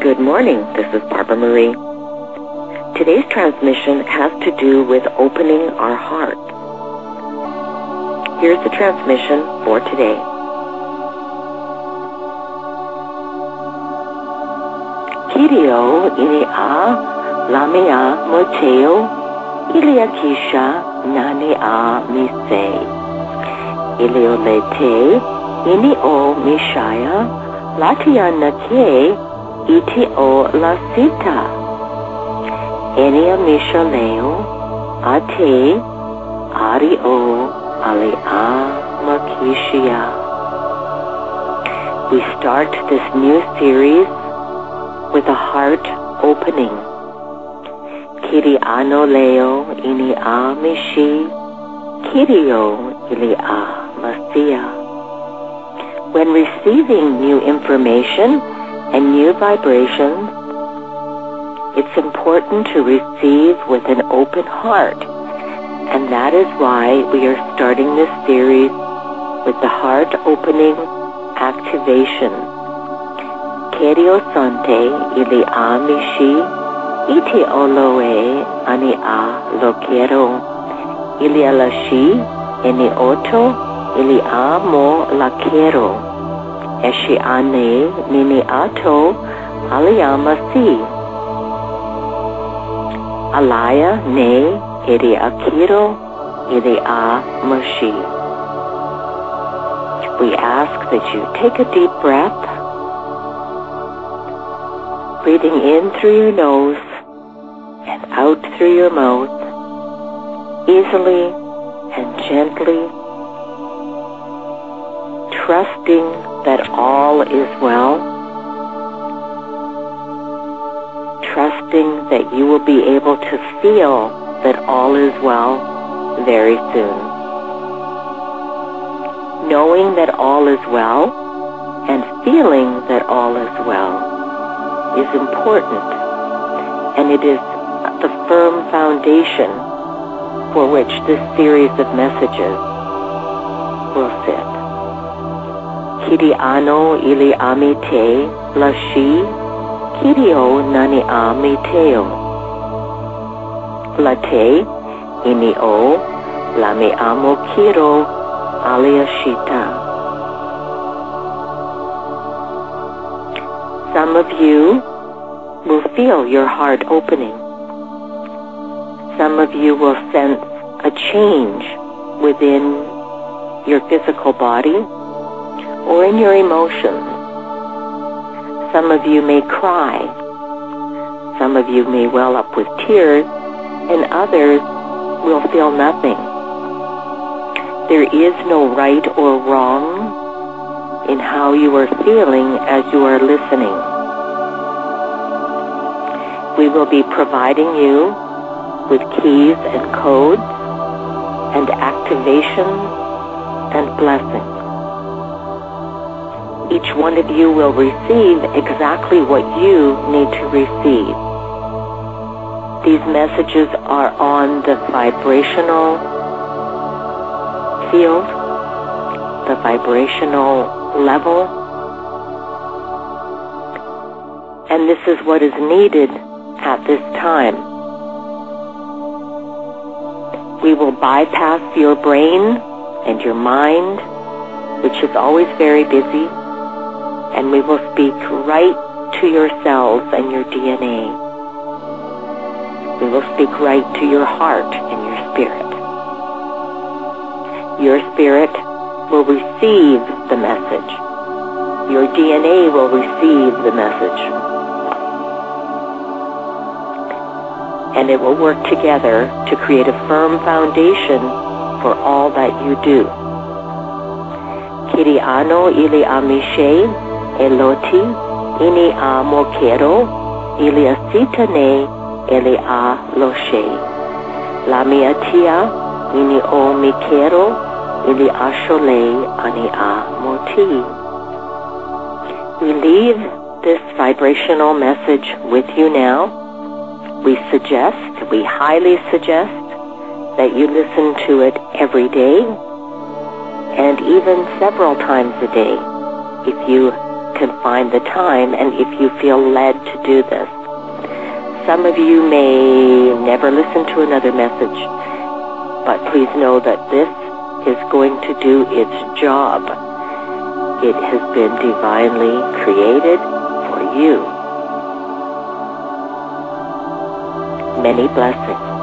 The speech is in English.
Good morning, this is Barbara Marie. Today's transmission has to do with opening our heart. Here's the transmission for today. Kirio inia lamia moteo iliakisha nania mise iliolete inio mishaya latia nake iti o lasita enia mishaleo ate ario alea makishia. We start this new series with a heart opening. Kiri ano leo ini a mishi kirio ili a masia. When receiving new information and new vibrations, it's important to receive with an open heart. And that is why we are starting this series with the heart opening activation. Kerio sante ili a mishi iti oloe ani a lokero ili alashi eni oto ili a mo lakero eshi ane nini ato aliyama si alaya ne iri akiro iri a mashi. We ask that you take a deep breath, breathing in through your nose and out through your mouth, easily and gently, trusting that all is well, trusting that you will be able to feel that all is well very soon. Knowing that all is well and feeling that all is well is important, and it is the firm foundation for which this series of messages will sit. Kiri ano ili amite lashi kirio nani amiteo late ini o lami amo kiro aliashita. Some of you will feel your heart opening. Some of you will sense a change within your physical body or in your emotions. Some of you may cry. Some of you may well up with tears, and others will feel nothing. There is no right or wrong in how you are feeling as you are listening. We will be providing you with keys and codes and activations and blessings. Each one of you will receive exactly what you need to receive. These messages are on the vibrational field, the vibrational level, and this is what is needed at this time. We will bypass your brain and your mind, which is always very busy, and we will speak right to your cells and your DNA. We will speak right to your heart and your spirit. Your spirit will receive the message. Your DNA will receive the message. And it will work together to create a firm foundation for all that you do. Kiri ano ili amishe eloti ini a mokero ili asitane ili a loshe. Lamiatia ini o mikero ili ashole ani a moti. We leave this vibrational message with you now. We highly suggest that you listen to it every day and even several times a day if you can find the time and if you feel led to do this. Some of you may never listen to another message, but please know that this is going to do its job. It has been divinely created for you. Many blessings.